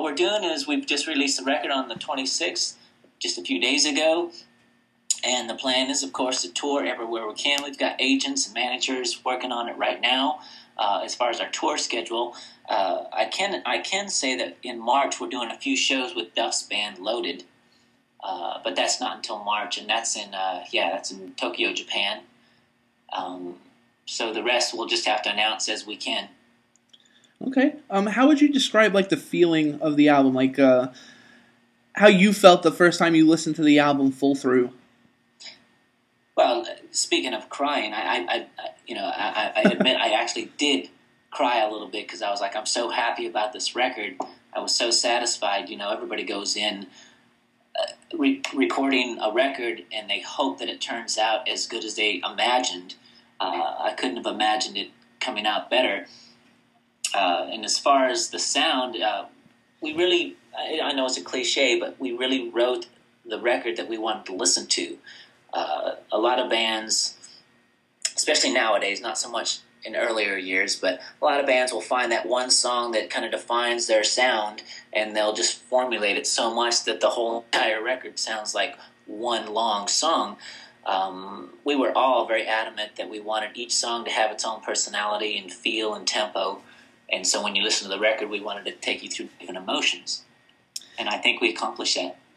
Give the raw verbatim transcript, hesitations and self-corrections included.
we're doing is we've just released the record on the twenty-sixth, just a few days ago. And the plan is, of course, to tour everywhere we can. We've got agents and managers working on it right now. Uh, as far as our tour schedule, uh, I can I can say that in March we're doing a few shows with Duff's band Loaded, uh, but that's not until March, and that's in uh, yeah that's in Tokyo, Japan. Um, so the rest we'll just have to announce as we can. Okay. Um, how would you describe like the feeling of the album? Like uh, how you felt the first time you listened to the album full through? Well, speaking of crying, I, I, I you know, I, I admit I actually did cry a little bit because I was like, I'm so happy about this record. I was so satisfied. You know, everybody goes in uh, re- recording a record and they hope that it turns out as good as they imagined. Uh, I couldn't have imagined it coming out better. Uh, and as far as the sound, uh, we really, I, I know it's a cliche, but we really wrote the record that we wanted to listen to. Uh, a lot of bands, especially nowadays, not so much in earlier years, but a lot of bands will find that one song that kind of defines their sound, and they'll just formulate it so much that the whole entire record sounds like one long song. Um, we were all very adamant that we wanted each song to have its own personality and feel and tempo, and so when you listen to the record, we wanted to take you through different emotions, and I think we accomplished that.